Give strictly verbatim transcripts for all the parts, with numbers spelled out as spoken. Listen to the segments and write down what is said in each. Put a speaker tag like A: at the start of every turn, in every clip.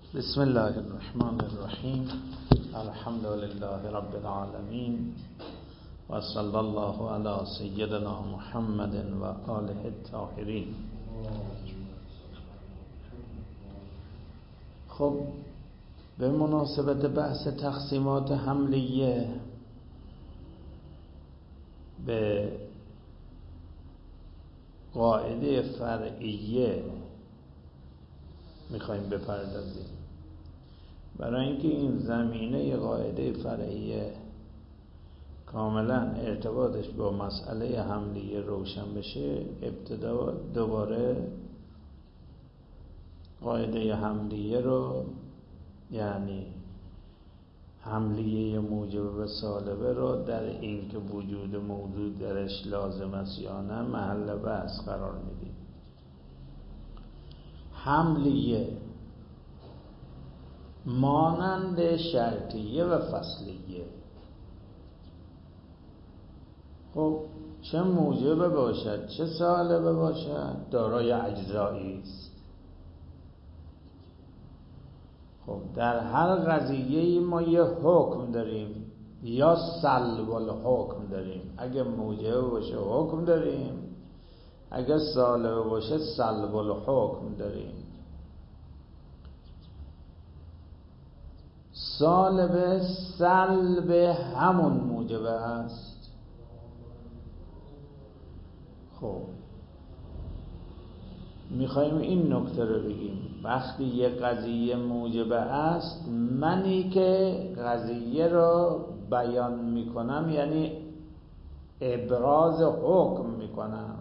A: بسم الله الرحمن الرحیم. الحمد لله رب العالمین و صلی الله علی سیدنا محمد و آله الطاهرین. خب به مناسبت بحث تقسیمات حملیه به قاعده فرعیه میخوایم بپردازیم. برای اینکه این زمینه قاعده فرعیه کاملا ارتباطش با مسئله حملیه روشن بشه، ابتدا دوباره قاعده حملیه رو، یعنی حملیه موجب به سالبه رو در این که وجود موجود درش لازم است یا نه محل بحث قرار میدیم. حملیه مانند شرطیه و فصلیه. خب چه موجب باشد چه سالبه باشد دارای اجزایی است. خب در هر قضیه ما یه حکم داریم یا سلب الحکم داریم. اگه موجب باشه حکم داریم، اگه سالبه باشه سلب الحکم داریم. سالبه سلب همون موجبه است. خب میخوایم این نکته رو بگیم. وقتی یه قضیه موجبه است، منی که قضیه رو بیان میکنم یعنی ابراز حکم میکنم.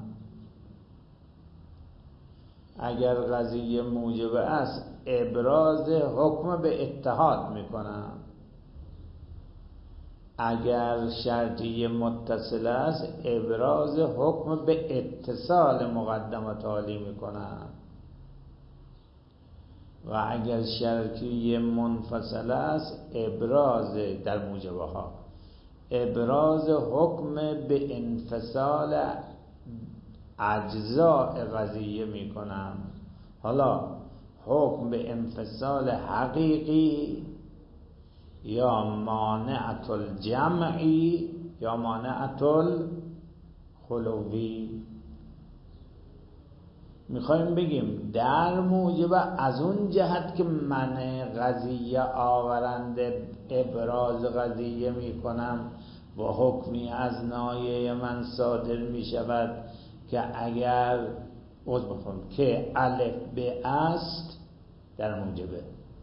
A: اگر قضیه موجبه است ابراز حکم به اتحاد میکنم. اگر شرطی متصل است ابراز حکم به اتصال مقدم و تالی میکنم. و اگر شرطی منفصل است ابراز در موجبه ها ابراز حکم به انفصال اجزاء قضیه میکنم. حالا حکم به انفصال حقیقی یا مانعت الجمعی یا مانعت الخلوی. میخوایم بگیم در موجب از اون جهت که من قضیه آورنده ابراز قضیه میکنم و حکمی از نایه من صادر میشود که اگر عذر بخون که الف به است در موجبه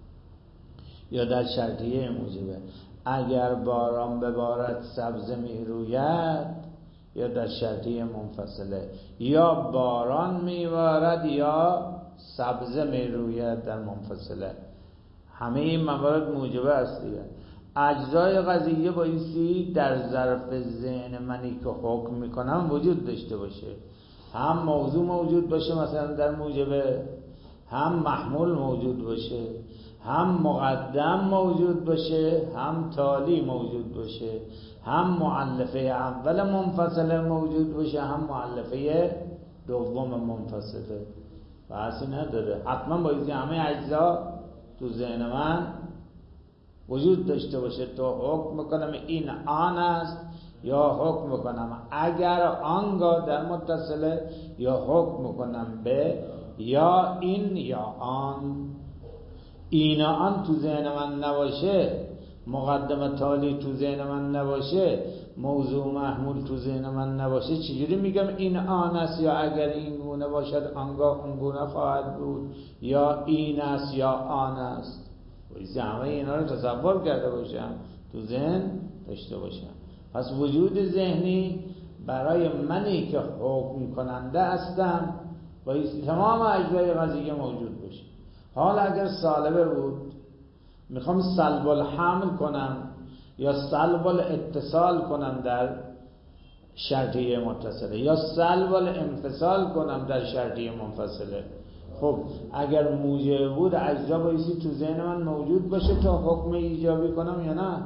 A: یا در شرطیه موجبه. اگر باران ببارد سبزه میروید یا در شرطیه منفصله. یا باران میبارد یا سبزه میروید در منفصله. همه این موارد موجبه است دیگه. اجزای قضیه بایستی در ظرف ذهن منی که حکم میکنم وجود داشته باشه. هم موضوع موجود باشه مثلا در موجبه، هم محمول موجود باشه، هم مقدم موجود باشه، هم تالی موجود باشه، هم مؤلفه اول منفصله موجود باشه، هم مؤلفه دوم منفصله. بحثی نداره. حتما بایستی همه اجزا تو ذهن من وجود داشته باشه تو حکم میکنم این آن است یا حکم میکنم اگر آنگاه در متصله یا حکم میکنم به یا این یا آن. این آن تو ذهن من نباشه، مقدمه تالی تو ذهن من نباشه، موضوع محمول تو ذهن من نباشه، چجوری میگم این آن است یا اگر این گونه باشد آنگاه اون گونه خواهد بود یا این است یا آن است. بایستی همه اینا رو تصور کرده باشم تو ذهن داشته باشم. پس وجود ذهنی برای منی که حکم کننده هستم بایستی تمام اجزای قضیه موجود باشه. حالا اگر سالبه بود میخوام سلب الحمل کنم یا سلب الاتصال کنم در شرطیه متصله یا سلب الانفصال کنم در شرطیه منفصله. خب اگر موجب بود اجزا بایستی تو ذهن من موجود باشه تا حکم ایجابی کنم یا نه؟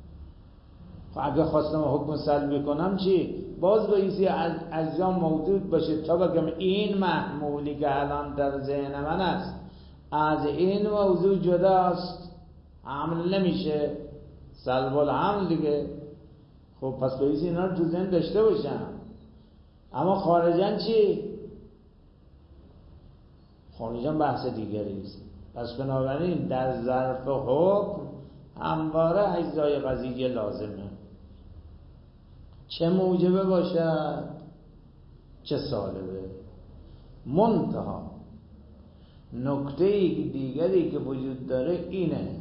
A: خب اگر خواستم حکم سلبی کنم چی؟ باز بایستی اجزا موجود باشه تا بگم این محمولی که الان در ذهن من است از این موضوع جداست، حمل نمیشه، سلب الحمل دیگه. خب پس باید اینا رو تو ذهن داشته باشم. اما خارجن چی؟ خارجن بحث دیگری است. پس بنابراین در ظرف حکم همواره اجزای قضیه لازمه، چه موجبه باشد چه سالبه. منتها نکته دیگری که وجود داره اینه،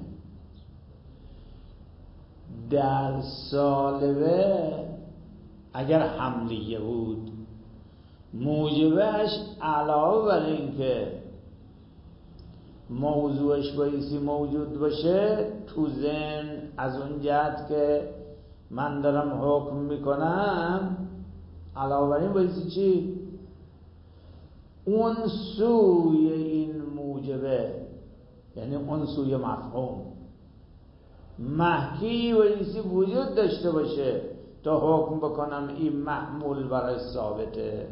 A: در سالبه اگر حملیه بود موجبهش علاوه بر این که موضوعش بایستی موجود باشه تو ذهن، از اون جهت که من دارم حکم میکنم، علاوه بر این بایستی چی؟ اون سوی این موجبه، یعنی اون سوی مفهوم محکی بایستی وجود داشته باشه تا حکم بکنم این محمول برای ثابته.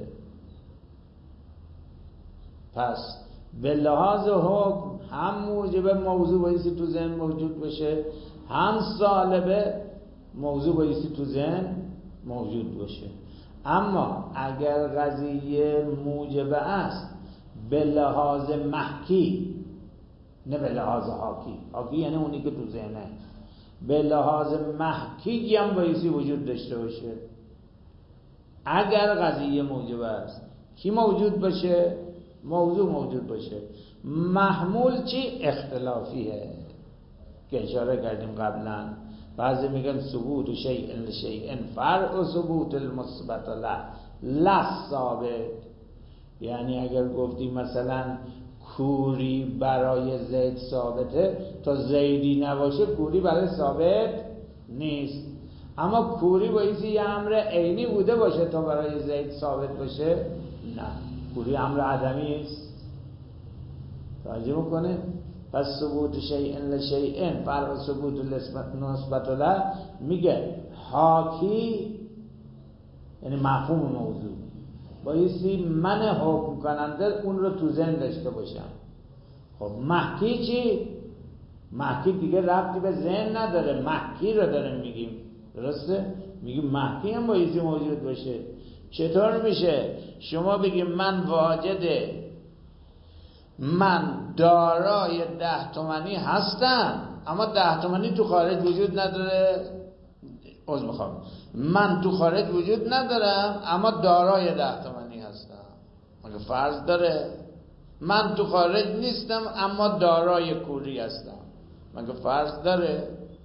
A: پس به لحاظ حکم هم موجب موضوع بایستی تو ذهن موجود باشه، هم سالبه موضوع بایستی تو ذهن موجود باشه. اما اگر قضیه موجبه است به لحاظ محکی، نه به لحاظ حاکی، حاکی یعنی اونی که تو ذهنه، به لحاظ محکی هم بایستی وجود داشته باشه. اگر قضیه موجبه است کی موجود باشه؟ موضوع موجود باشه. محمول چی؟ اختلافیه که اشاره کردیم قبلا. بعضی میگن ثبوت شیء لشیء فرع ثبوت المثبت له لا ثابت. یعنی اگر گفتیم مثلا کوری برای زید ثابته، تا زیدی نباشه کوری برای ثابت نیست. اما کوری بایستی یه امر عینی بوده باشه تا برای زید ثابت باشه؟ نه، کوری امر عدمی است. توجه میکنه؟ پس ثبوت شیء لشیء فرع ثبوت نسبت له میگه حاکی یعنی مفهوم موضوع بایستی من حکم کننده اون رو تو ذهن داشته باشم. خب محکی چی؟ محکی دیگه ربطی به ذهن نداره، محکی رو داریم میگیم، درسته؟ میگیم محکی هم بایستی موجود باشه. چطور میشه شما بگیم من واجده، من دارای ده تومانی هستم اما ده تومانی تو خارج وجود نداره؟ عذر میخوام، من تو خارج وجود ندارم اما دارای ده تومانی هستم. مگه فرض داره؟ من تو خارج نیستم اما دارای کوری هستم. مگه فرض داره؟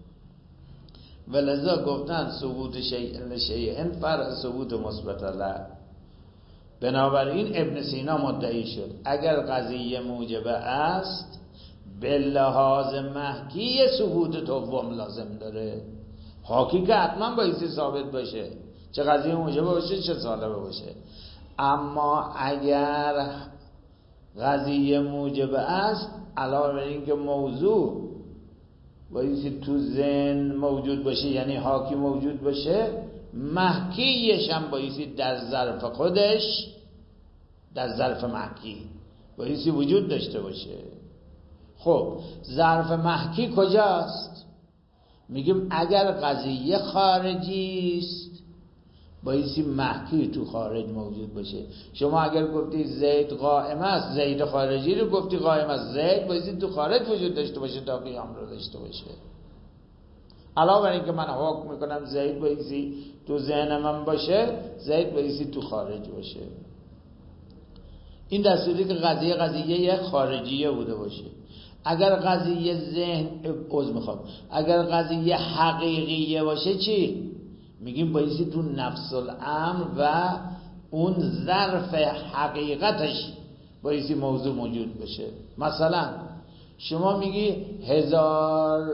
A: ولذا گفتن ثبوت شیء لشیء فرع ثبوت مثبت له. بنابراین ابن سینا مدعی شد اگر قضیه موجبه است به لحاظ محکی ثبوت دوم لازم داره. حاکی که حتما بایستی ثابت باشه، چه قضیه موجبه باشه چه سالبه باشه. اما اگر قضیه موجبه است علاوه بر این که موضوع بایستی تو ذهن موجود باشه یعنی حاکی موجود باشه، محکیش هم بایستی در ظرف خودش، در ظرف محکی بایستی وجود داشته باشه. خب ظرف محکی کجاست؟ میگیم اگر قضیه خارجی است بایستی محکی تو خارج موجود باشه. شما اگر گفتی زید قائم است، زید خارجی رو گفتی قائم است، زید بایستی تو خارج وجود داشته باشه تا قیام رو داشته باشه. علاوه بر این که من حکم میکنم زید بایستی تو ذهن من باشه، زید بایستی تو خارج باشه. این در صورتی که قضیه قضیه خارجیه بوده باشه. اگر قضیه ذهن عذر میخوام اگر قضیه حقیقیه باشه چی؟ میگیم بایستی تو نفس الامر و اون ظرف حقیقتش بایستی موضوع موجود باشه. مثلا شما میگی هزار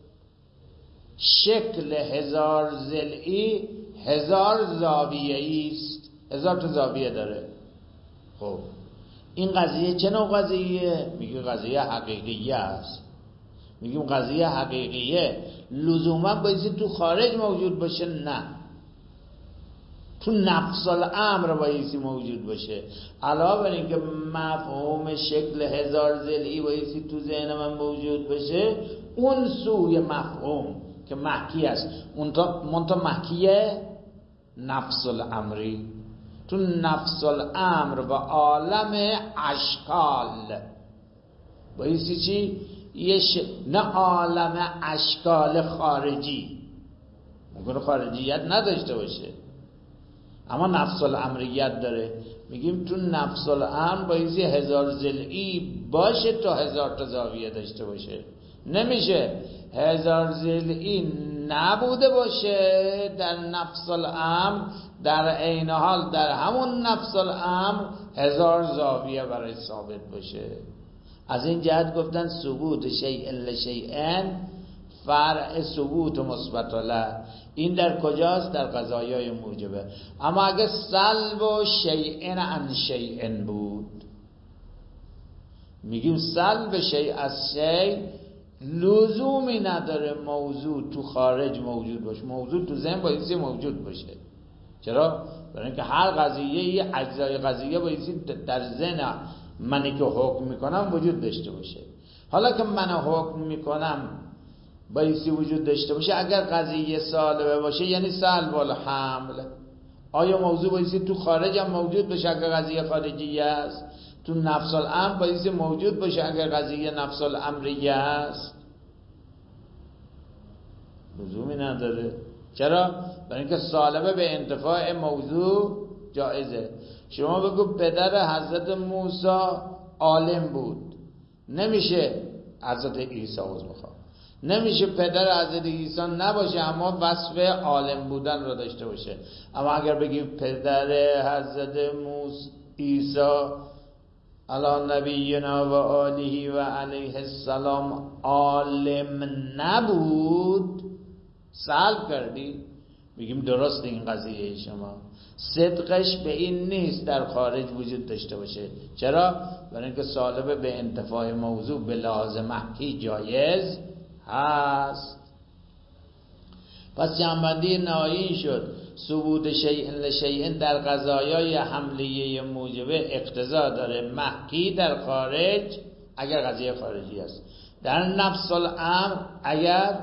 A: شکل هزار ضلعی هزار زاویه است، هزار تا زاویه داره. خب این قضیه چه نوع قضیه؟ میگه قضیه حقیقیه است. میگیم قضیه حقیقیه لزوما بایستی تو خارج موجود باشه؟ نه، تو نفس الامر بایستی موجود باشه. علاوه بر اینکه مفهوم شکل هزار ضلعی بایستی تو ذهن من موجود باشه، اون سوی مفهوم که محکی است، منتها محکیه نفس الامری. تو نفس الامر و عالم اشکال بایستی چی؟ یه ش... نه عالم اشکال خارجی، ممکنه خارجیت نداشته باشه اما نفس الامریت داره. میگیم تو نفس الامر بایستی هزار ضلعی باشه تا هزار تا زاویه داشته باشه. نمیشه هزار ضلعی نبوده باشه در نفس الامر، در عین حال در همون نفس الامر هزار زاویه برای ثابت باشه. از این جهت گفتن ثبوت شیء لشیء فرع ثبوت مثبت له. این در کجاست؟ در قضایای موجبه. اما اگه سلب و شیء عن شیء بود، میگیم سلب شیء از شیء لزومی نداره موضوع تو خارج موجود باشه، موضوع تو ذهن بایستی موجود باشه. چرا؟ برای اینکه هر قضیه یه اجزای قضیه بایستی در ذهن منی که حکم میکنم وجود داشته باشه. حالا که من حکم میکنم بایستی وجود داشته باشه. اگر قضیه سالبه باشه یعنی سلب الحمل. آیا موضوع بایستی تو خارج هم موجود باشه اگر قضیه خارجی است؟ تو نفس الامر بایستی موجود باشه اگر قضیه نفس الامری است؟ لزومی نداره. چرا؟ برای اینکه سالبه به انتفاع موضوع جایزه. شما بگو پدر حضرت موسی عالم بود، نمیشه حضرت عیسی عوض میخوام نمیشه پدر حضرت عیسی نباشه اما وصف عالم بودن رو داشته باشه. اما اگر بگی پدر حضرت موسی عیسی علی نبینا و آله و علیه السلام عالم نبود، سلب کردی. میگیم درست این قضیه شما صدقش به این نیست در خارج وجود داشته باشه. چرا؟ برای اینکه سالب به انتفاع موضوع به لحاظ محکی جایز هست. پس جنبندی نهایی شد ثبوت شیء لشیء در قضایای حملیه موجبه اقتضا داره محکی در خارج اگر قضیه خارجی است، در نفس الامر اگر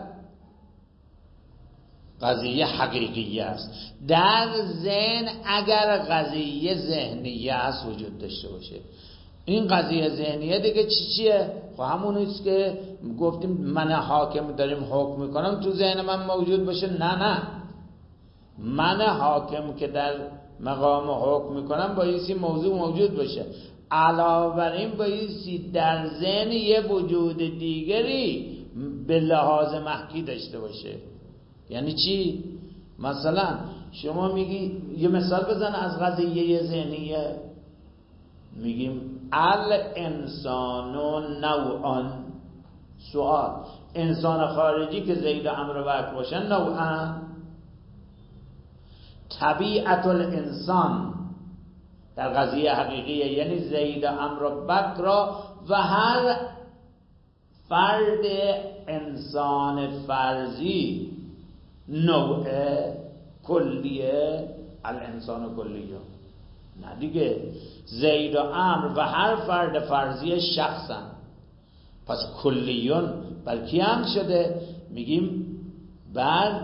A: قضیه حقیقی است، در ذهن اگر قضیه ذهنیه است وجود داشته باشه. این قضیه ذهنیه دیگه چی چیه؟ خب همونیست که گفتیم من حاکم داریم حکم میکنم تو ذهن من موجود باشه. نه نه من حاکم که در مقام حکم میکنم بایستی موضوع موجود باشه. علاوه بر این بایستی در ذهن یه وجود دیگری به لحاظ محکی داشته باشه. یعنی چی؟ مثلا شما میگی یه مثال بزن از قضیه ذهنیه. میگیم الانسان نوعان. سوال انسان خارجی که زید و عمرو و بکر باشن نوعان. طبیعت الانسان در قضیه حقیقیه یعنی زید و عمرو و بکر را و هر فرد انسان فرضی نوع کلیه الانسان کلیه. نه دیگه زید و عمرو و هر فرد فرضی شخصن. پس کلیون بر کی هم شده؟ میگیم بر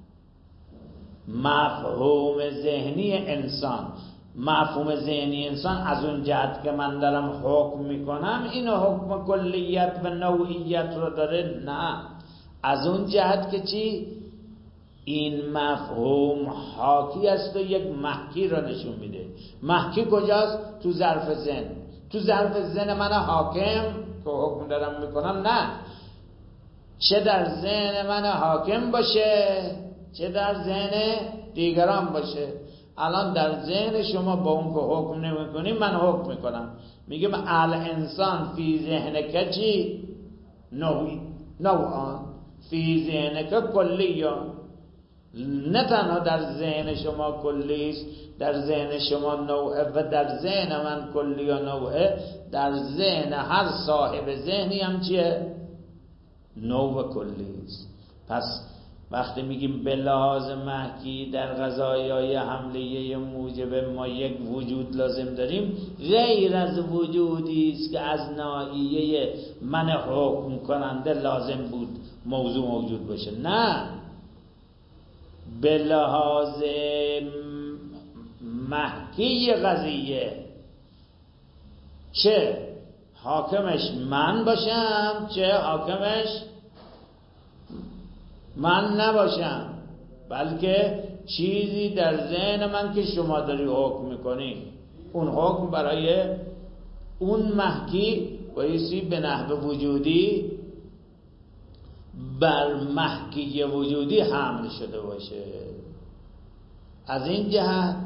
A: مفهوم ذهنی انسان. مفهوم ذهنی انسان از اون جهت که من دارم حکم میکنم این حکم کلیت و نوعیت رو داره. نه از اون جهت که چی؟ این مفهوم حاکی است و یک محکی را نشون میده. محکی کجاست؟ تو ظرف ذهن. تو ظرف ذهن من حاکم که حکم دارم میکنم، نه چه در ذهن من حاکم باشه چه در ذهن دیگران باشه. الان در ذهن شما با اون که حکم نمیکنی من حکم میکنم. میگم الانسان فی ذهنک چی؟ نوعی نوعان فی ذهنک کلیان. نه تنها در ذهن شما کلی است، در ذهن شما نوعه و در ذهن من کلی و نوعه. در ذهن هر صاحب ذهنی هم چیه؟ نوع کلی است. پس وقتی میگیم به لحاظ محکی در قضایای حملیه موجب ما یک وجود لازم داریم، غیر از وجودی است که از ناحیه من حکم کننده لازم بود موضوع موجود باشه. نه، به لحاظ محکی قضیه چه حاکمش من باشم چه حاکمش من نباشم، بلکه چیزی در ذهن من که شما داری حکم میکنی، اون حکم برای اون محکی بایستی به نحو وجودی بر محکی وجودی حمل شده باشه. از این جهت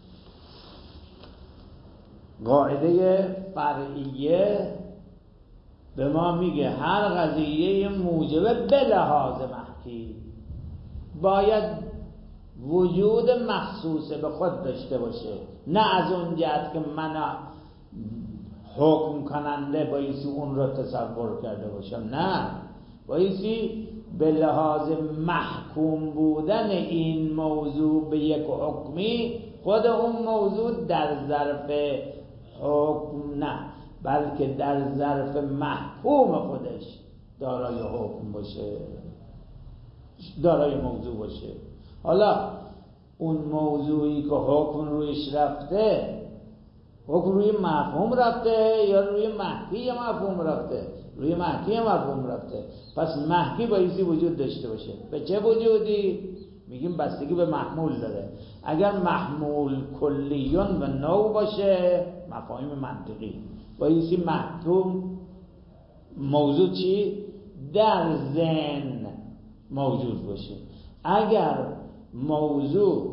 A: قاعده فرعیه به ما میگه هر قضیه موجب به لحاظ محکی باید وجود مخصوص به خود داشته باشه، نه از اون جهت که من حکم کننده بایستی اون رو تصور کرده باشم. نه، بایستی به لحاظ محکوم بودن این موضوع به یک حکمی خود اون موضوع در ظرف حکم نه، بلکه در ظرف محکوم خودش دارای حکم باشه، دارای موضوع باشه. حالا اون موضوعی که حکم رویش رفته، حکم روی مفهوم رفته یا روی محکی مفهوم رفته؟ روی محکی مفهوم رفته. پس محکی بایستی وجود داشته باشه. به چه وجودی؟ میگیم بستگی به محمول داره. اگر محمول کلیون و نوع باشه، مفاهیم منطقی، بایستی محکوم موضوع چی؟ در ذهن موجود باشه. اگر موضوع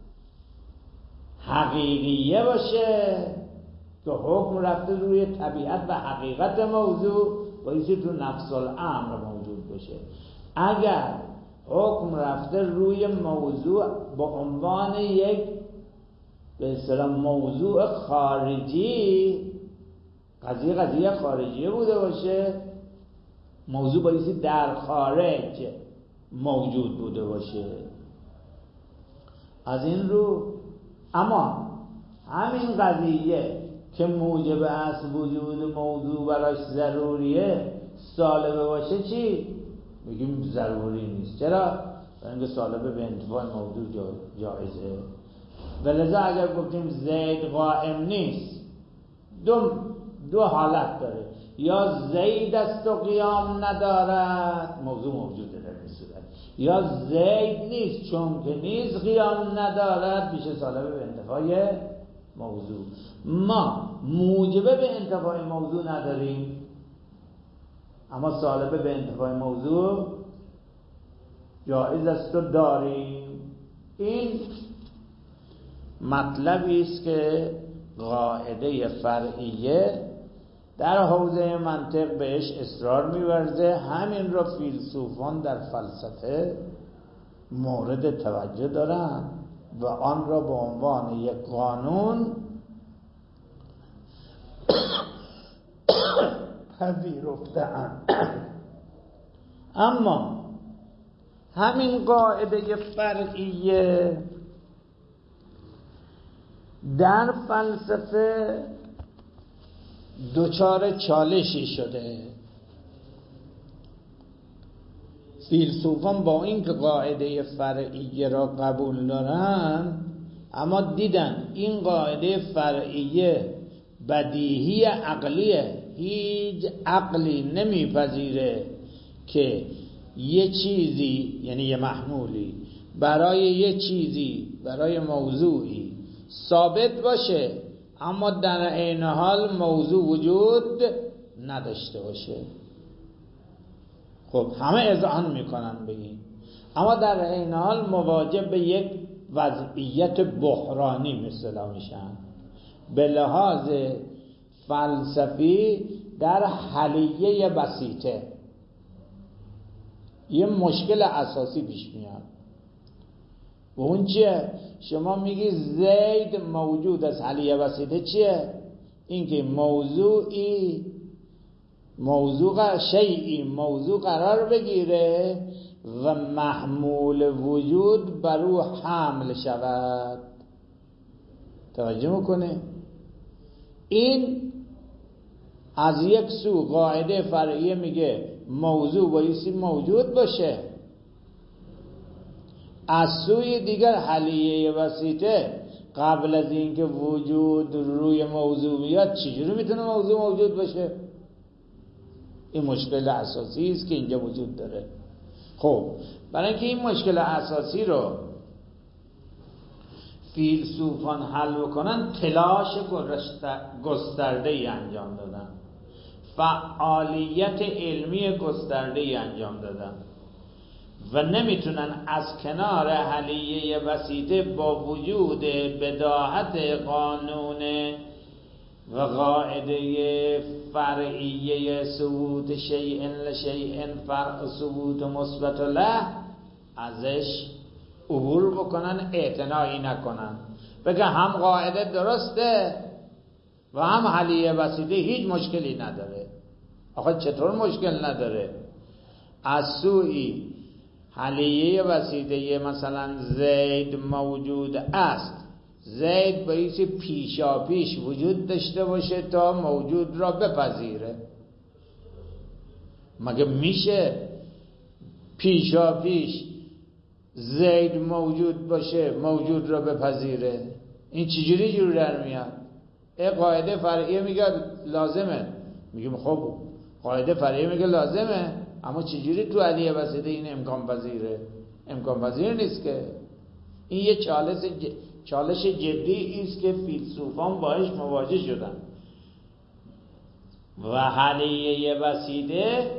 A: حقیقیه باشه که حکم رفته روی طبیعت و حقیقت موضوع، بایستی تو نفس الامر موجود باشه. اگر حکم رفته روی موضوع با عنوان یک به اصطلاح موضوع خارجی، قضیه قضیه خارجیه بوده باشه، موضوع بایستی در خارج موجود بوده باشه. از این رو اما همین قضیه که موجب است وجود موضوع براش ضروریه سالبه باشه چی؟ میگیم ضروری نیست. چرا؟ برای اینکه سالبه به انتفاع موضوع جایزه. ولذا اگر گفتیم زید قائم نیست، دو, دو حالت داره، یا زید است و قیام ندارد، موضوع موجوده در این صورت، یا زید نیست چون که نیست قیام ندارد، میشه سالبه به انتفاع موضوع. ما موجبه به انتفاع موضوع نداریم، اما سالبه به انتفاع موضوع جایز است و داریم. این مطلبی است که قاعده فرعیه در حوزه منطق بهش اصرار می‌ورزه. همین را فیلسوفان در فلسفه مورد توجه دارن و آن را به عنوان یک قانون پذیرفته‌اند. اما همین قاعده فرعیه در فلسفه دچار چالشی شده. فیلسوفان با اینکه قاعده فرعیه را قبول دارن، اما دیدن این قاعده فرعیه بدیهی عقلیه، هیچ عقلی نمیپذیره که یه چیزی، یعنی یه محمولی، برای یه چیزی، برای موضوعی ثابت باشه اما در عین حال موضوع وجود نداشته باشه. خب همه اذعان میکنن به این، اما در عین حال مواجه به یک وضعیت بحرانی مثلا میشن. به لحاظ فلسفی در حلیه بسیطه یه مشکل اساسی پیش میاد و اون چیه؟ شما میگی زید موجود از حلیه بسیطه چیه؟ اینکه موضوعی موضوع شیئی موضوع قرار بگیره و محمول وجود بر او حمل شود. توجه میکنه؟ این از یک سو قاعده فرعیه میگه موضوع بایستی موجود باشه، از سوی دیگر حلیه وسیطه قبل از اینکه وجود روی موضوع بیاد چجوری میتونه موضوع موجود باشه؟ این مشکل اساسی است که اینجا وجود داره. خب برای اینکه این مشکل اساسی رو فیلسوفان حل بکنن تلاش گسترده ای انجام دادن، فعالیت علمی گسترده ای انجام دادن و نمیتونن از کنار حلیه وسیطه با وجود بداهت قانون و قاعده فرعیه ثبوت شیء لشیء فرع ثبوت مثبت له ازش عبور بکنن، اعتنایی نکنن، بگه هم قاعده درسته و هم حلیه وسیطه هیچ مشکلی نداره. آخه چطور مشکل نداره؟ از سوی حلیه وسیطه مثلا زید موجود است، زید بایستی پیشا پیش وجود داشته باشه تا موجود را بپذیره. مگه میشه پیشا پیش زید موجود باشه موجود را بپذیره؟ این چجوری جور در میاد؟ ای قاعده فرعیه میگه لازمه، میگیم خب قاعده فرعیه میگه لازمه، اما چجوری تو حلیه وسیطه این امکان پذیره؟ امکان پذیر نیست که. این یه چالش چالش جدی است که فیلسوفان باهاش مواجه شدن و حلیه وسیطه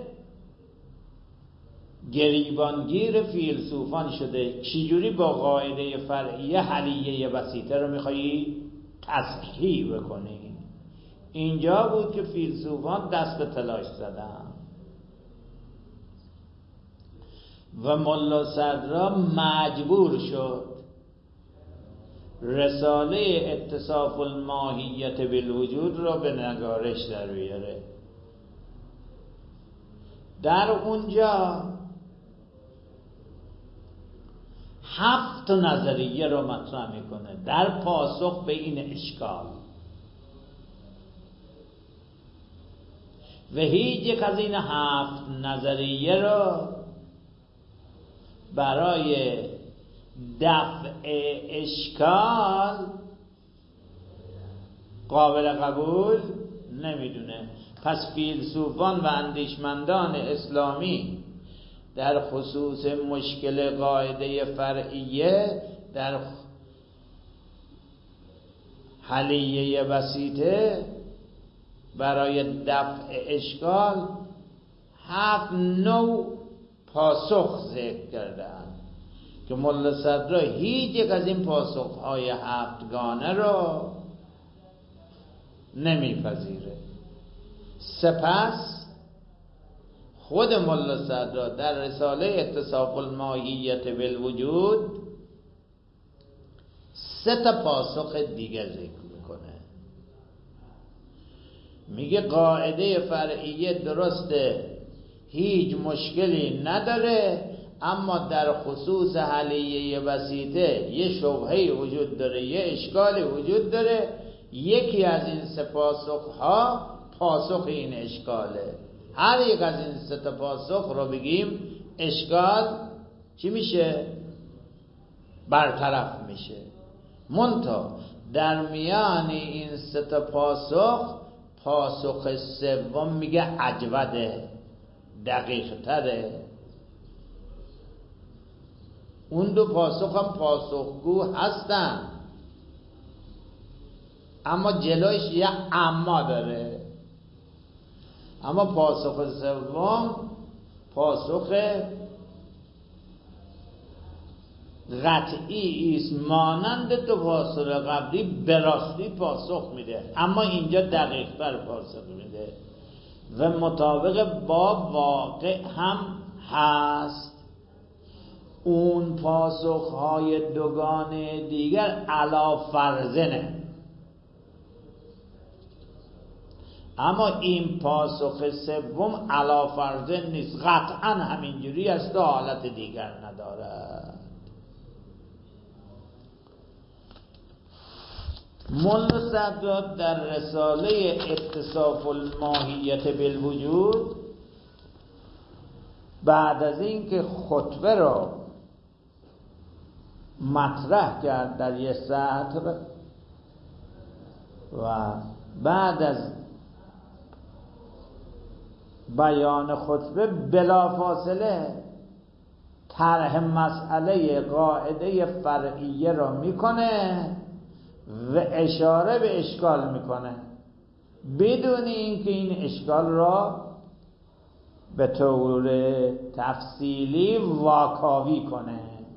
A: گریبانگیر فیلسوفان شده. چجوری با قاعده فرعیه حلیه وسیطه رو میخوایی تصحیح بکنی؟ اینجا بود که فیلسوفان دست به تلاش زدن و ملا صدرا مجبور شد رساله اتصاف الماهیت بالوجود را به نگارش در بیاره. در اونجا هفت نظریه رو مطرح میکنه در پاسخ به این اشکال و هیچ یک از این هفت نظریه رو برای دفع اشکال قابل قبول نمیدونه. پس فیلسوفان و اندیشمندان اسلامی در خصوص مشکل قاعده فرعیه در حلیه وسیطه برای دفع اشکال هفت نوع پاسخ ذکر کردن که ملا صدرا هیچ یک از این پاسخهای هفتگانه رو نمیپذیره. سپس خود ملا صدرا در رساله اتصاف الماهیت بالوجود سه تا پاسخ دیگه ذکر میکنه. میگه قاعده فرعیه درسته، هیچ مشکلی نداره، اما در خصوص حلیه وسیطه یه شبهه وجود داره، یه اشکالی وجود داره. یکی از این سه پاسخ ها پاسخ این اشکاله. هر یک از این سه تا پاسخ رو بگیم اشکال چی میشه؟ برطرف میشه. منتها در میان این سه تا پاسخ پاسخ سوم میگه اجوده، دقیق تره. اون دو پاسخ هم پاسخگو هستن اما جلوش یه اما داره. اما پاسخ سوم پاسخ قطعی است، مانند دو پاسخ قبلی به راستی پاسخ میده، اما اینجا دقیق تر پاسخ میده و مطابق با واقع هم هست. اون پاسخهای دوگانه دیگر علا فرزنه، اما این پاسخ سوم علا فرض نیست، قطعا همینجوری است و حالت دیگر ندارد. ملا صدراد در رساله اتصاف الماهیت بالوجود بعد از اینکه خطبه را مطرح کرد در یک سطر و بعد از بیان خطبه بلافاصله طرح مسئله قاعده فرعیه را میکنه و اشاره به اشکال میکنه بدون اینکه این اشکال را به طور تفصیلی واکاوی کنه.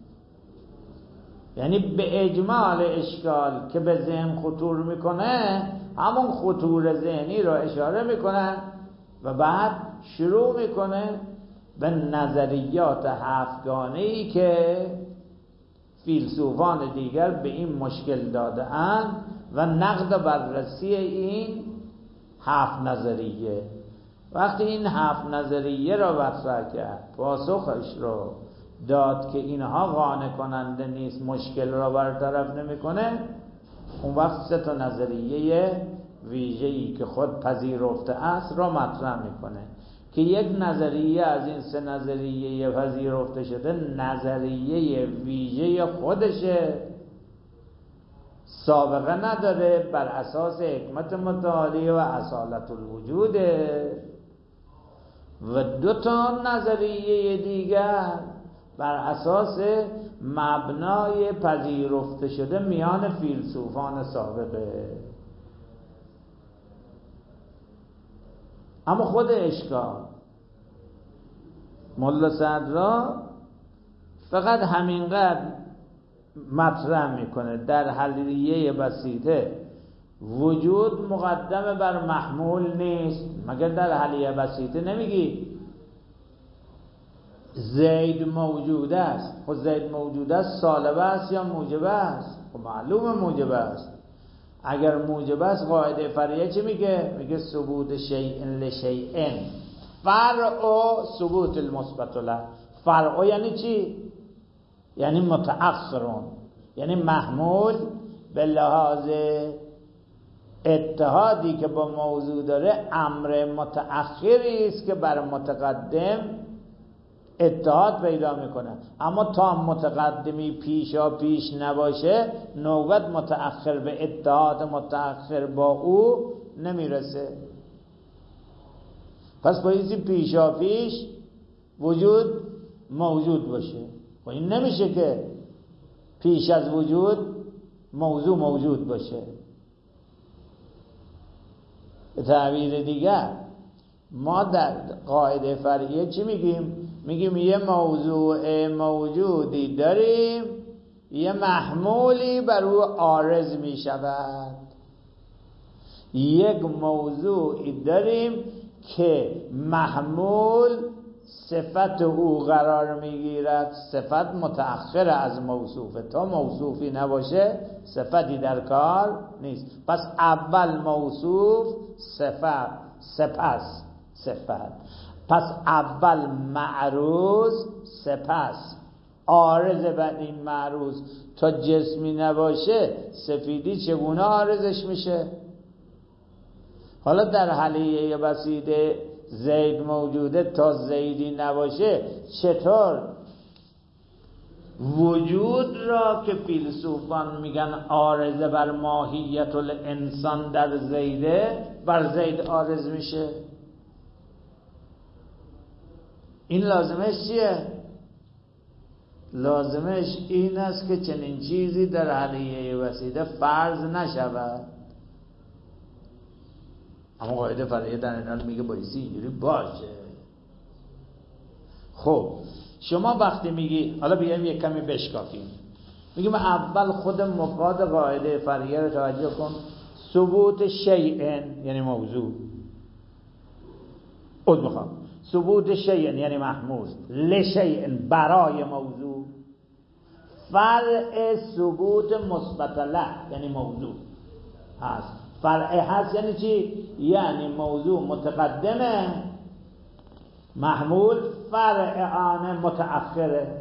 A: یعنی به اجمال اشکال که به ذهن خطور میکنه همون خطور ذهنی را اشاره میکنه و بعد شروع میکنه به نظریات هفتگانه‌ای که فیلسوفان دیگر به این مشکل داده اند و نقد بررسی این هفت نظریه. وقتی این هفت نظریه را مطرح کرد، پاسخش رو داد که اینها قانع کننده نیست، مشکل را برطرف نمیکنه، اون وقت سه تا نظریه ویژه‌ای که خود پذیرفته است را مطرح میکنه که یک نظریه از این سه نظریه پذیرفته شده نظریه ویژه خودشه، سابقه نداره، بر اساس حکمت متعالی و اصالت الوجوده، و دو تا نظریه دیگر بر اساس مبنای پذیرفته شده میان فیلسوفان سابقه. اما خود اشکال ملا صدرا فقط همینقدر مطرح میکنه در حلیه بسیطه وجود مقدم بر محمول نیست. مگر در حلیه بسیطه نمیگی زید موجود است؟ خب زید موجود است سالبه است یا موجبه است؟ خب معلومه موجبه است. اگر موجب است قاعده فرعیه چی میگه؟ میگه ثبوت شیء لشیء فرع و ثبوت المثبت له. فرع یعنی چی؟ یعنی متأخرون، یعنی محمول به لحاظ اتحادی که با موضوع داره امر متأخری است که بر متقدم اتحاد پیدا میکنه. اما تا متقدمی پیشا پیش نباشه نوبت متأخر به اتحاد متأخر با او نمیرسه. پس بایستی پیشا پیش وجود موجود باشه و این نمیشه که پیش از وجود موضوع موجود باشه. به تعبیر دیگر ما در قاعده فرعیه چی میگیم؟ میگیم یه موضوع موجودی داریم، یه محمولی بر او عارض میشود. یک موضوعی داریم که محمول صفت او قرار میگیرد، صفت متأخر از موصوفه، تا موصوفی نباشه صفتی در کار نیست. پس اول موصوف صفت، سپس صفت. پس اول معروض سپس عارض بعد این معروض. تا جسمی نباشه سفیدی چگونه عارضش میشه؟ حالا در حلیه بسیطه زید موجوده، تا زیدی نباشه چطور وجود را که فیلسوفان میگن عارضه بر ماهیت الانسان در زیده بر زید عارض میشه؟ این لازمش چیه؟ لازمش این است که چنین چیزی در حلیه بسیطه فرض نشود. اما قاعده فرعیه در این حال میگه بایستی اینجوری باشه. خب شما وقتی میگی، حالا بیایم یک کمی بشکافیم، میگیم اول خود مفاد قاعده فرعیه رو توجه کن. ثبوت شیء یعنی موضوع، از میخوام ثبوت شیء یعنی محمول، لشیء برای موضوع، فرع ثبوت مثبت له یعنی موضوع هست. فرع هست یعنی چی؟ یعنی موضوع متقدمه، محمول فرع آن متأخره.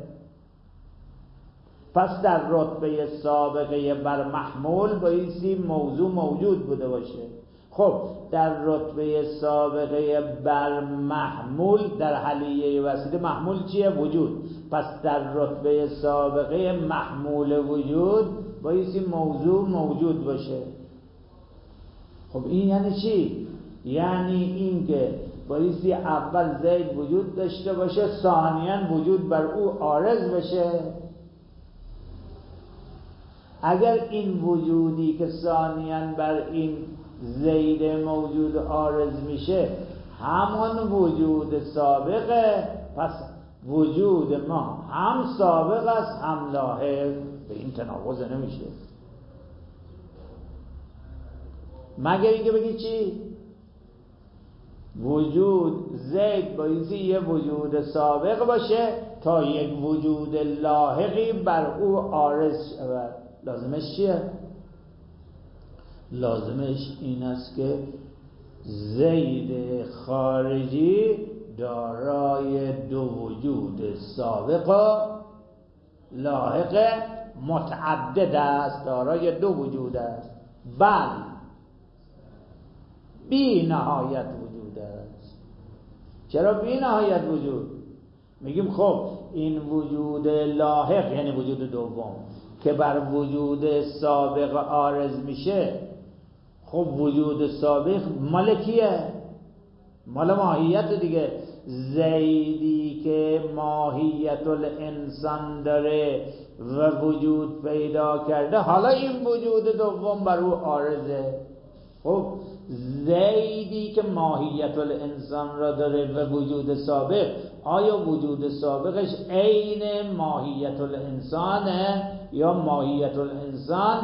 A: پس در رتبه سابقه بر محمول بایستی موضوع موجود بوده باشه. خب در رتبه سابقه بر محمول در حلیه وسیله محمول چیه؟ وجود. پس در رتبه سابقه محمول وجود بایستی موضوع موجود باشه. خب این یعنی چی؟ یعنی این که بایستی اول زید وجود داشته باشه، ثانیاً وجود بر او عارض بشه. اگر این وجودی که ثانیاً بر این زید موجود عارض میشه همان وجود سابقه، پس وجود ما هم سابق است هم لاحق. به این تناقض نمیشه، مگر اینکه بگی چی؟ وجود زید بایستی یه وجود سابق باشه تا یک وجود لاحقی بر او عارض شود. لازمش چیه؟ لازمش این است که زید خارجی دارای دو وجود سابق و لاحق متعدد است، دارای دو وجود است، بل بی نهایت وجود است. چرا بی نهایت وجود؟ میگیم خب این وجود لاحق یعنی وجود دوم که بر وجود سابق عارض میشه، خب وجود سابق مال کیه؟ مال ماهیت دیگه. زیدی که ماهیت الانسان داره و وجود پیدا کرده، حالا این وجود دوم بر او عارضه. خب زیدی که ماهیت الانسان را داره و وجود سابق، آیا وجود سابقش عین ماهیت الانسانه یا ماهیت الانسان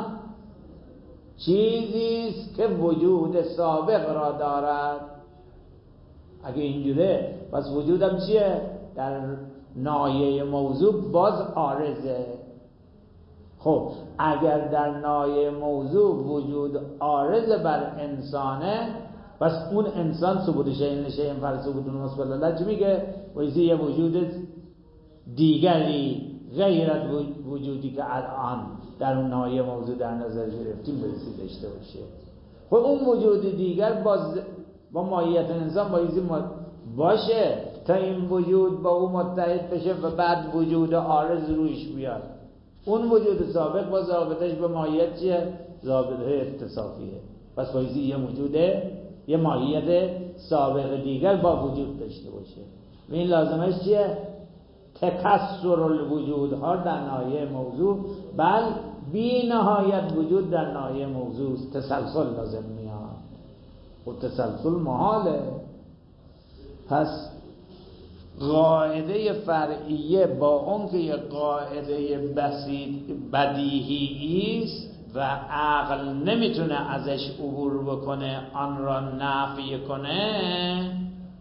A: چیزیست که وجود سابق را دارد؟ اگه اینجوره پس وجودم چیه؟ در نایه موضوع باز عارضه. خب اگر در نایه موضوع وجود عارض بر انسانه، پس اون انسان ثبوت شیء شیء فر ثبوت مثبت الله چی میگه؟ ویسی یه وجود دیگری غیر از وجودی که الان در اون نایه موضوع در نظر گرفتیم بایستی داشته باشه. خب اون وجود دیگر باز با ماهیت انسان بایستی باشه تا این وجود با او متحد بشه و بعد وجود عارض رویش بیاد. اون وجود سابق با ضابطش به ماهیت چیه؟ ضابطه اتصافیه. پس بایستی یه وجوده یه ماهیت سابق دیگر با وجود داشته باشه. و این لازمش چیه؟ تکثر الوجودها در ناحیه موضوع، بل بی نهایت وجود در ناحیه موضوع، تسلسل لازم میاد و تسلسل محاله. پس قاعده فرعیه با اون که یه قاعده بسیط بدیهی است و عقل نمیتونه ازش عبور بکنه، آن را نفی کنه،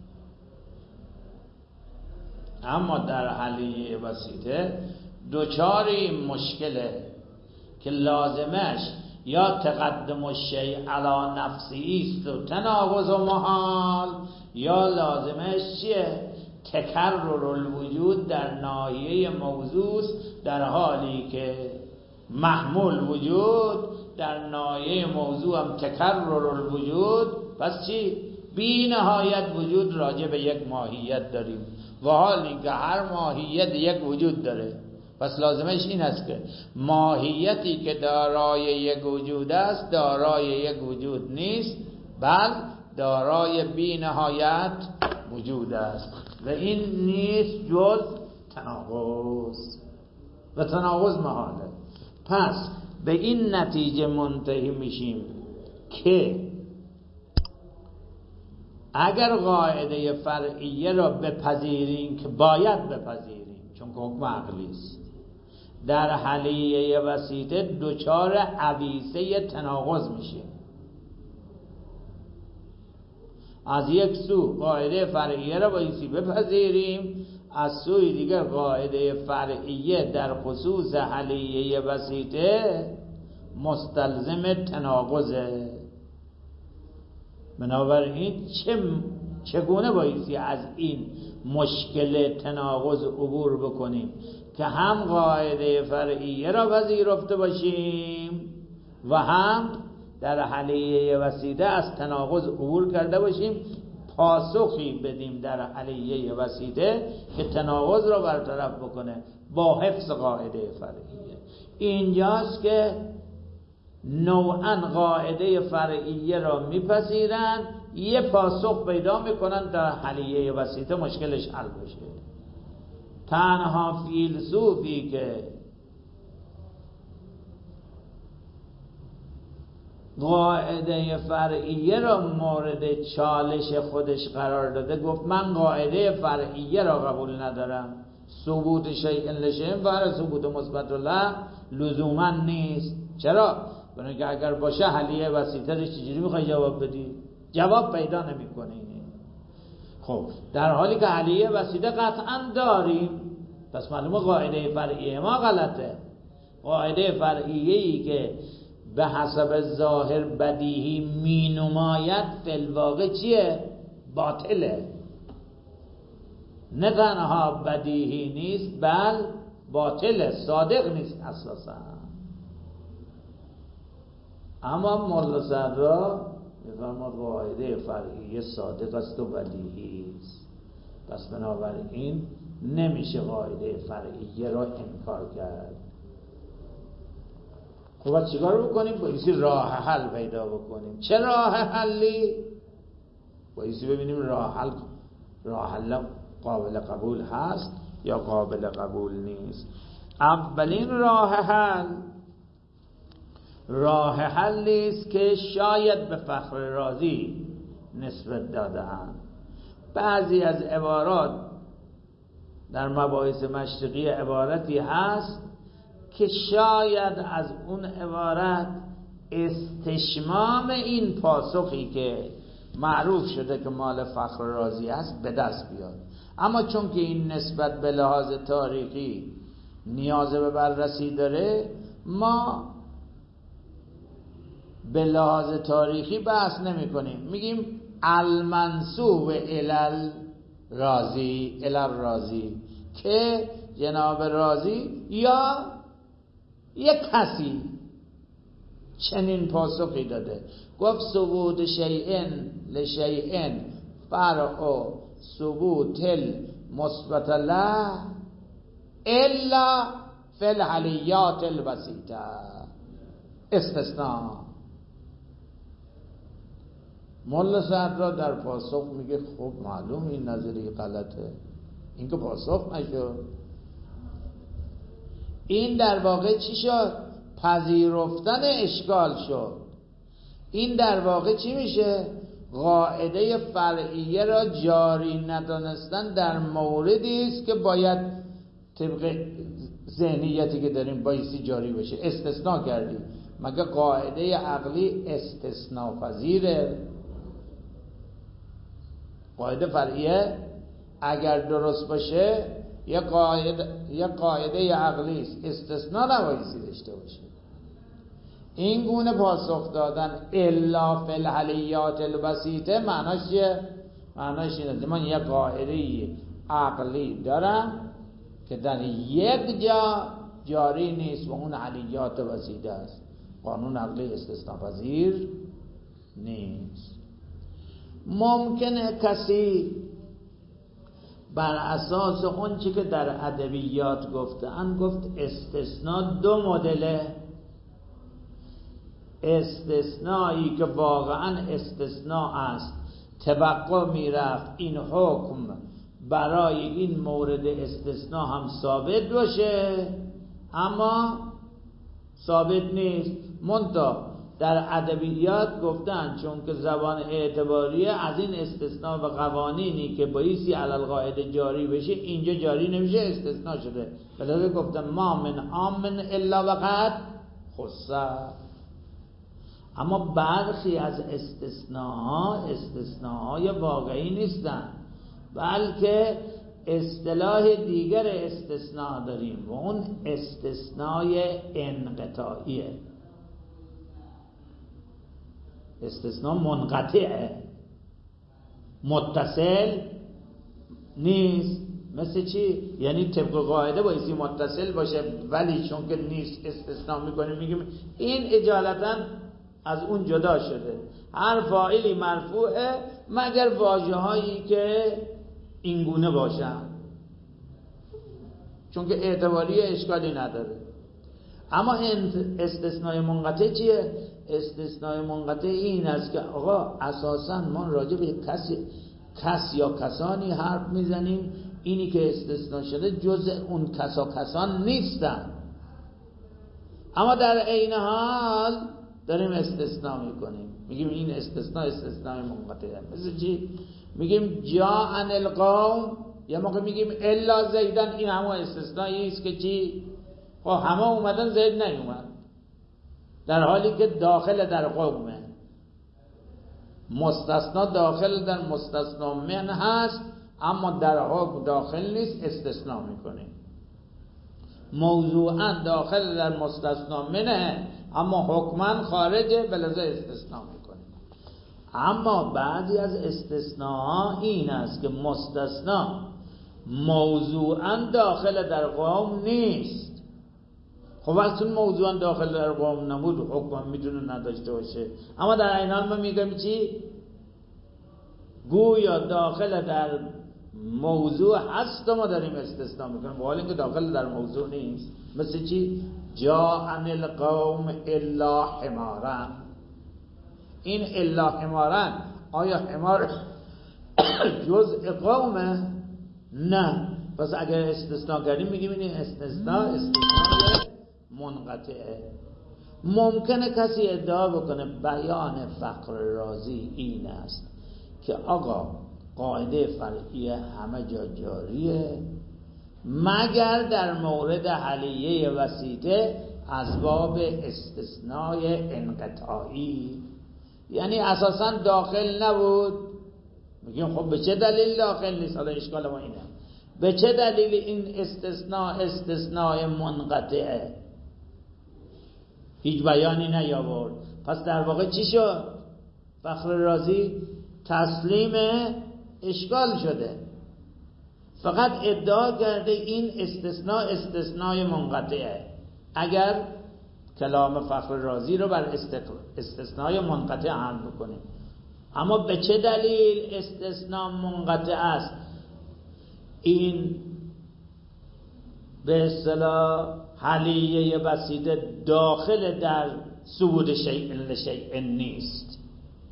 A: اما در حلیه بسیطه دوچار این مشکله که لازمش یا تقدم الشیء علی نفسی است و تناقض و محال، یا لازمش چیه؟ تکرر الوجود در ناحیه موضوع در حالی که محمول وجود در ناحیه موضوع هم تکرر الوجود. پس چی؟ بی نهایت وجود راجع به یک ماهیت داریم و حالی که هر ماهیت یک وجود داره. پس لازمش این است که ماهیتی که دارای یک وجود است دارای یک وجود نیست، بل دارای بی نهایت وجود است و این نیست جز تناقض و تناقض محاله. پس به این نتیجه منتهی میشیم که اگر قاعده فرعیه را بپذیریم که باید بپذیریم چون که حکم عقلی است، در حلیه وسیطه دوچار عویسه تناقض میشه. از یک سو قاعده فرعیه را بایستی بپذیریم، از سوی دیگر قاعده فرعیه در خصوص حلیه وسیطه مستلزم تناقضه. بنابراین چه چگونه بایستی از این مشکل تناقض عبور بکنیم که هم قاعده فرعیه را پذیرفته باشیم و هم در حلیه وسیطه از تناقض عبور کرده باشیم، پاسخی بدیم در حلیه وسیطه که تناقض را برطرف بکنه با حفظ قاعده فرعیه. اینجاست که نوعاً قاعده فرعیه را میپذیرن، یه پاسخ پیدا میکنن در حلیه وسیطه مشکلش حل بشه. تنها فیلسوفی که قاعده فرعیه را مورد چالش خودش قرار داده گفت من قاعده فرعیه را قبول ندارم، ثبوت شیء لشیء برای ثبوت مثبت له لزوما نیست. چرا؟ برای که اگر باشه حلیه وسیطه رو چجوری میخوای جواب بدی؟ جواب پیدا نمیکنه. خب در حالی که حلیه وسیطه قطعا داریم، پس معلومه قاعده فرعیه ما غلطه. قاعده فرعیه‌ای که به حسب ظاهر بدیهی می نماید فی الواقع چیه؟ باطله. نه تنها بدیهی نیست بل باطله، صادق نیست اساسا. اما مولا صدرا میفرماد قاعده فرعیه صادق است و بدیهی است، پس بنابراین نمیشه قاعده فرعیه را انکار کرد. خب چیکار بکنیم؟ بایستی راه حل پیدا بکنیم. چه راه حلی؟ بایستی ببینیم راه حل راه حل قابل قبول هست یا قابل قبول نیست. اولین راه حل راه حلی است که شاید به فخر رازی نسبت داده‌اند. بعضی از عبارات در مباحث مشرقی عبارتی هست که شاید از اون عبارت استشمام این پاسخی که معروف شده که مال فخر رازی است به دست بیاد. اما چون که این نسبت به لحاظ تاریخی نیاز به بررسی داره، ما به لحاظ تاریخی بحث نمی کنیم، میگیم المنسوب الی رازی الی رازی که جناب رازی یا یک کسی چنین پاسخی داده. گفت ثبوت شیئن لشیئن فرع ثبوت المثبت له الا فی الحلیات الوسیطه. استثناء. مولا صدرا در پاسخ میگه خب معلوم این نظریه غلطه، این که پاسخ نشد. این در واقع چی شد؟ پذیرفتن اشکال شد. این در واقع چی میشه؟ قاعده فرعیه را جاری ندانستن در موردی است که باید طبق ذهنیتی که داریم بایستی جاری بشه. استثناء کردیم. مگه قاعده عقلی استثناء پذیره؟ قاعده فرعیه اگر درست باشه یه قاعده یه قاعده عقلی است، استثناء نبایستی داشته باشه. این گونه پاسخ دادن الا فی الحلیات البسیطه معناش چیه؟ معناش اینه من یه قاعده عقلی دارم که در یک جا جاری نیست و اون حلیات بسیطه است. قانون عقلی استثناء پذیر نیست. ممکنه کسی بر اساس اون چی که در ادبیات گفتن گفت استثناء دو مدله. استثنایی که واقعا استثناء است، توقع میرفت این حکم برای این مورد استثناء هم ثابت باشه، اما ثابت نیست. منتها در ادبیات گفتن چون که زبان اعتباریه از این استثناء و قوانینی که بایستی علی القاعده جاری بشه اینجا جاری نمیشه، استثناء شده. بلکه گفتن ما من آمن الا وقد خصه. اما برخی از استثناءها استثناءهای واقعی نیستن، بلکه اصطلاح دیگر استثناء داریم و اون استثناء انقطاعیه. استثناء منقطعه، متصل نیست. مثل چی؟ یعنی طبق قاعده بایستی متصل باشه، ولی چون که نیست استثناء میکنیم میگیم این اجالتا از اون جدا شده. هر فاعلی مرفوعه مگر واژه هایی که اینگونه باشن، چون که اعتباری اشکالی نداره. اما استثناء منقطع چیه؟ استثناء منقطع این است که آقا اساسا ما راجع به کسی کس یا کسانی حرف میزنیم، اینی که استثناء شده جز اون کسا کسان نیستن، اما در عین حال داریم استثناء میکنیم، میگیم این استثناء استثناء منقطعه. مثل چی؟ میگیم جاءن القوم، یا موقع میگیم الا زیدن، این همون استثنایی است که چی؟ خب همه اومدن زید نیومد، در حالی که داخل در قومه. مستثنا داخل در مستثنا من هست، اما در حکم داخل نیست، استثناء میکنیم. موضوعا داخل در مستثنا منه، اما حکما خارجه، بلذا استثناء میکنیم. اما بعضی از استثناء این است که مستثنا موضوعا داخل در قوم نیست. خب وقتی موضوعا داخل در قوم نبود، حکم میتونه نداشته باشه. اما در این حال ما میگم چی؟ گویا داخل در موضوع هست و ما داریم استثناء میکنیم، با حال اینکه داخل در موضوع نیست. مثل چی؟ جاءن القوم الا حمارا. این الا حمارا، آیا حمار جزء قومه؟ نه. پس اگر استثناء کردیم میگیم این استثناء استثناء منقطعه. ممکنه کسی ادعا بکنه بیان فخر رازی این است که آقا قاعده فرعی همه جا جاریه مگر در مورد حلیه وسیطه از باب استثناء انقطاعی، یعنی اساسا داخل نبود. میگیم خب به چه دلیل داخل نیست؟ حالا اشکال ما اینه، به چه دلیل این استثناء استثناء منقطعه؟ هیچ بیانی نیاورد. پس در واقع چی شد؟ فخر رازی تسلیم اشکال شده، فقط ادعا کرده این استثناء استثناء منقطعه. اگر کلام فخر رازی رو بر استثناء منقطع حمل بکنیم، اما به چه دلیل استثناء منقطع است؟ این به اصطلاح حلیه بسیطه داخل در ثبوت شیء لشیء نیست.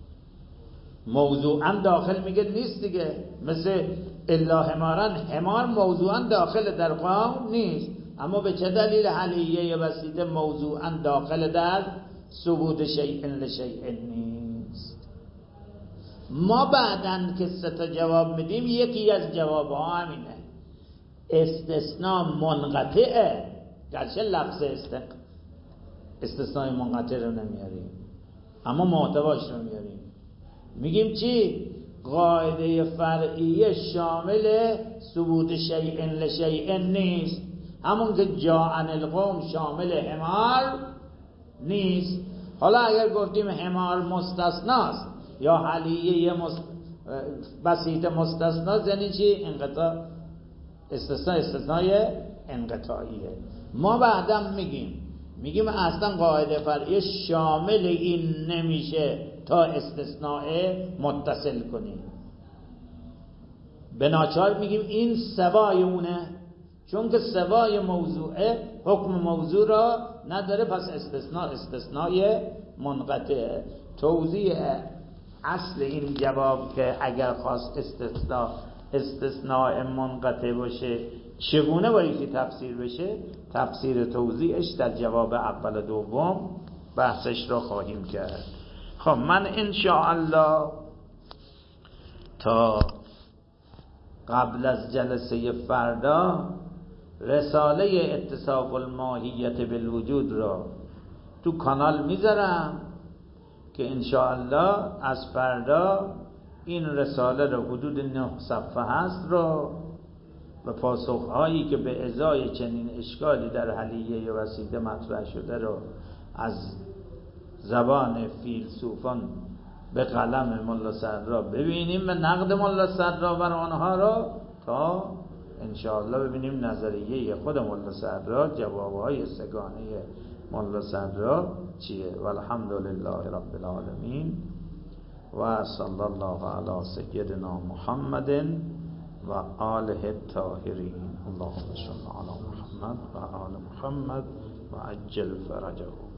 A: موضوعا داخل میگه نیست دیگه، مثل الا حمارا، حمار موضوعا داخل در قوم نیست، اما به چه دلیل حلیه بسیطه موضوعا داخل در ثبوت شیء لشیء نیست؟ ما بعدن که سه تا جواب میدیم، یکی از جوابها همینه، استثناء منقطعه، گرچه لفظ استثناء منقطع رو نمیاریم اما محتواش رو میاریم. میگیم چی؟ قاعده فرعیه شامل ثبوت شیء لشیء نیست، همون که جاءن القوم شامل حمار نیست. حالا اگر گفتیم حمار مستثناست یا حلیه مست... بسیط مستثناست، یعنی چی؟ انقطاع، استثناء استثناء انقطاعیه. ما بعدم میگیم میگیم اصلا قاعده فرعیه شامل این نمیشه تا استثناء متصل کنیم. به ناچار میگیم این سوای اونه، چون که سوای موضوعه حکم موضوع را نداره، پس استثناء استثناء منقطعه. توضیح اصل این جواب که اگر خواست استثناء استثناء منقطع باشه چگونه باید تفسیر بشه، تفسیر توضیحش در جواب اول و دوم بحثش را خواهیم کرد. خب من انشاءالله تا قبل از جلسه فردا رساله اتصاف الماهیت بالوجود را تو کانال میذارم که انشاءالله از فردا این رساله را حدود نه صفحه هست را و پاسخهایی که به ازای چنین اشکالی در حلیه وسیطه مطرح شده را از زبان فیلسوفان به قلم ملا صدرا ببینیم به نقد ملا صدرا بر آنها را، تا انشاءالله ببینیم نظریه خود ملا صدرا، جوابهای سگانه ملا صدرا چیه. والحمدلله رب العالمین و صلی الله علی سیدنا محمد و آله الطاهرین. اللهم صل علی محمد و آل محمد و عجل فرجه.